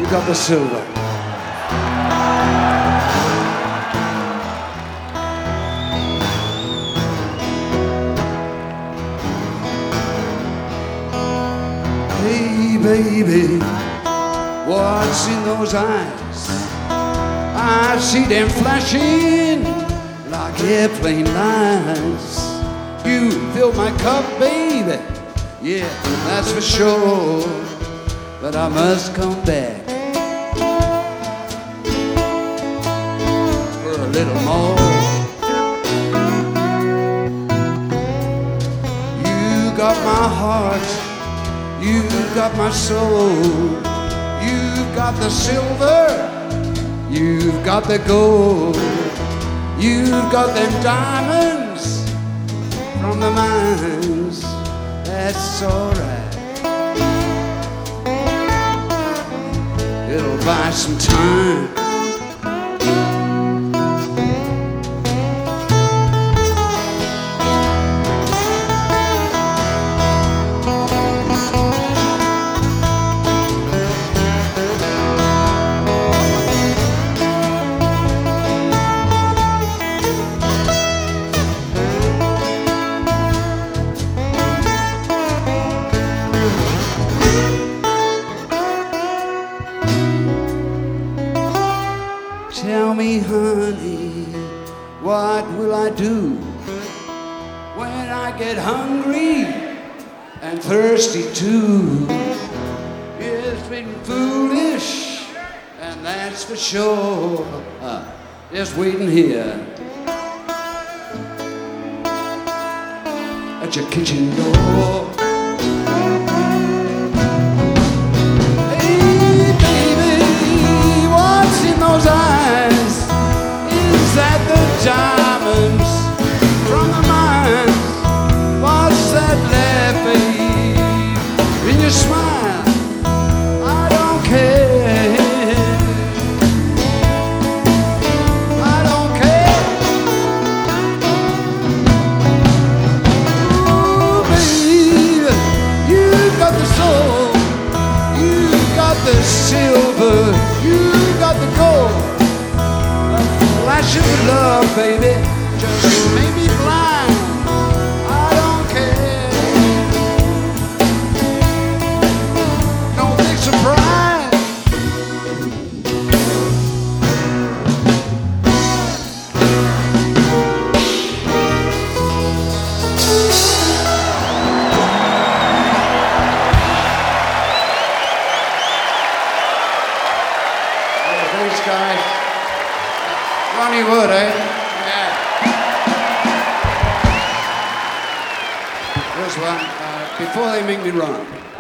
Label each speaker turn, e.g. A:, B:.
A: You got the silver. Hey, baby, what's in those eyes? I see them flashing like airplane lights. You fill my cup, baby, yeah, that's for sure. But I must come back for a little more. You got my heart, you got my soul. You've got the silver, you've got the gold. You've got them diamonds from the mines. That's alright. It'll buy some time. Tell me, honey, what will I do when I get hungry and thirsty too? It's been foolish, and that's for sure. Just waiting here at your kitchen door. Hey, baby, what's in those eyes? Is that the diamonds from the mines? What's that left, babe, in your smile? I don't care. I don't care. Ooh, baby, you got the soul, you got the silver, you got the gold. Flash of love, baby, just made me blind. I don't care. No big surprise. Hey, thanks, guys. Ronnie Wood, eh? Yeah. Here's one. Before they make me run.